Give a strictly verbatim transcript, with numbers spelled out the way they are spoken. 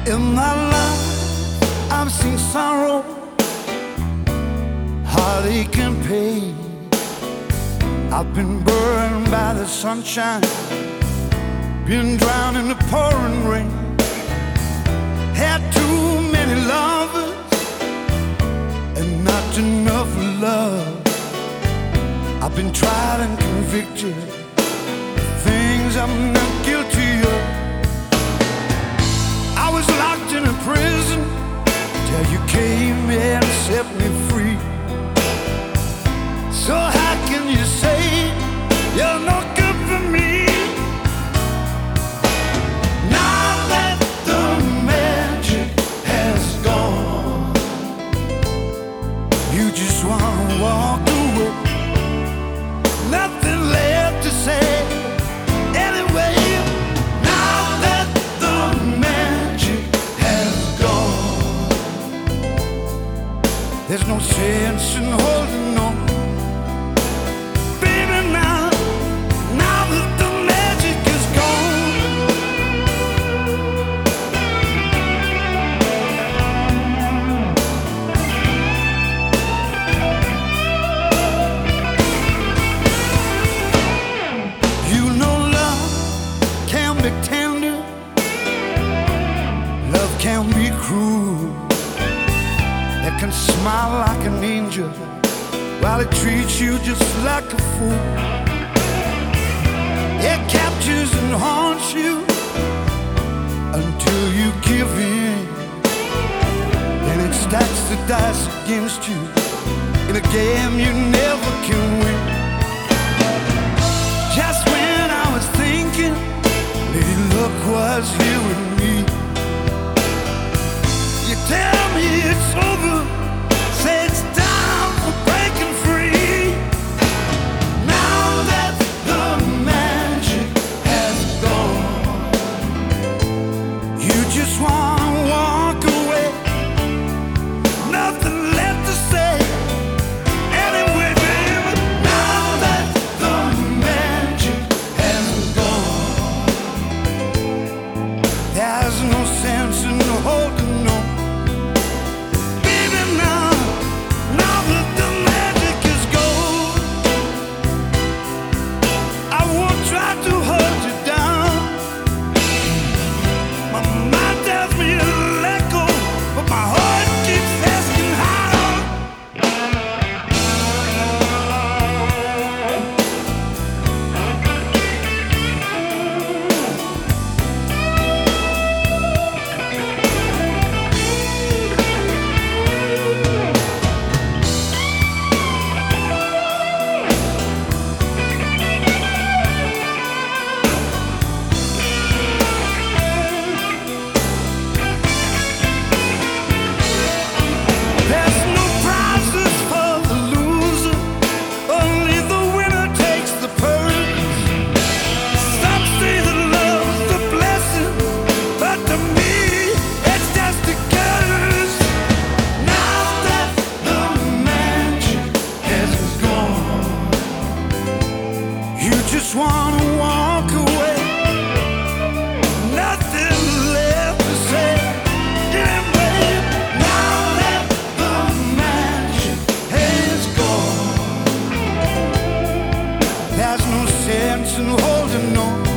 In my life, I've seen sorrow, heartache and pain. I've been burned by the sunshine, been drowned in the pouring rain. Had too many lovers and not enough love. I've been tried and convicted of things I'm not guilty of. I was locked in a prison till you came and set me free. So how can you say you're no good for me? Now that the magic has gone, you just wanna walk away. Nothing left to say anyway. Now that the magic has gone, there's no sense in holding on. Tender, love can be cruel. It can smile like an angel while it treats you just like a fool. It captures and haunts you until you give in. Then it stacks the dice against you in a game you never can win. Just when I was thinking maybe luck was here with me, you tell me it's over, say it's time for breaking free. Now that the magic has gone, you just wanna walk away. Nothing left to say anyway, baby. Now that the magic has gone, there's no sense in holding on. Baby, now, now that the magic is gone, I won't try to hold you down. My mind tells me to let go, but my heart keeps asking how. There's no prizes for the loser, only the winner takes the purse. Some say that love's a blessing, but to me it's just a curse. Now that the magic has gone, you just wanna walk away. Nothing left to say anyway. Now that the magic has gone, there's no sense in holding on.